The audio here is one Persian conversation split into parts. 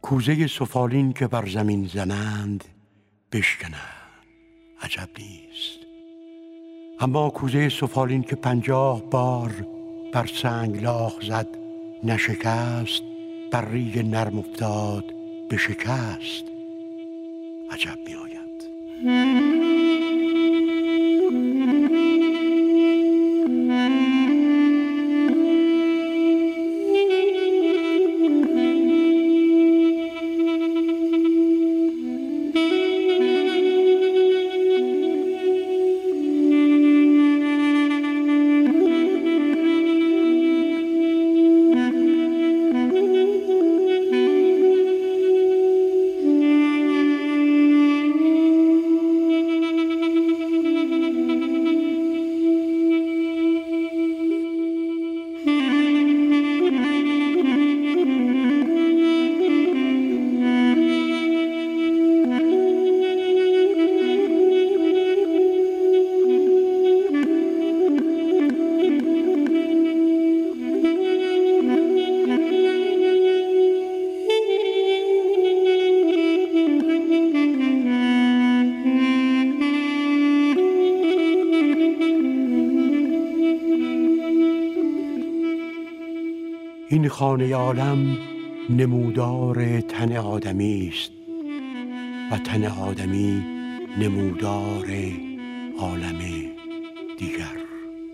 کوزه سفالین که بر زمین زنند بشکنند عجب نیست، اما کوزه سفالین که 50 بار بر سنگلاخ زد نشکست، بر ریگ نرم افتاد به شکست عجب می آید. این خانه عالم نمودار تن آدمی است و تن آدمی نمودار عالم دیگر.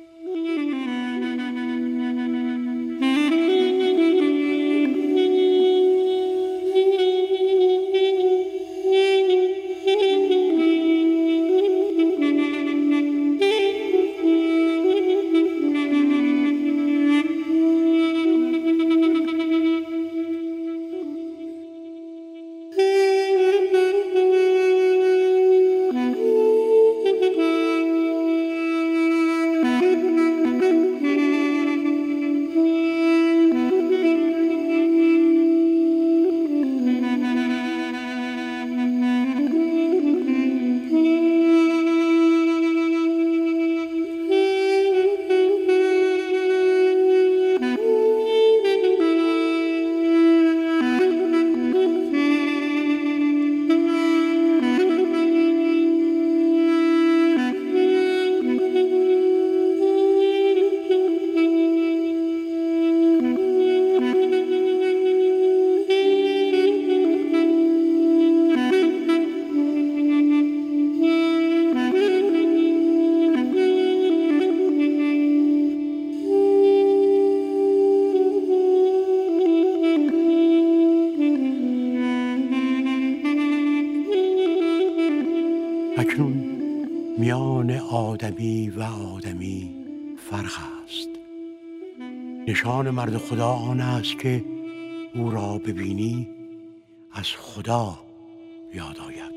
اکنون میان آدمی و آدمی فرق است. نشان مرد خدا آن است که او را ببینی از خدا یاد آید.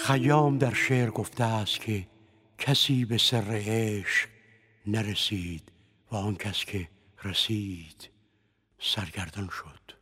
خیام در شعر گفته است که کسی به سر عشق نرسید و آن کس که رسید سرگردان شد.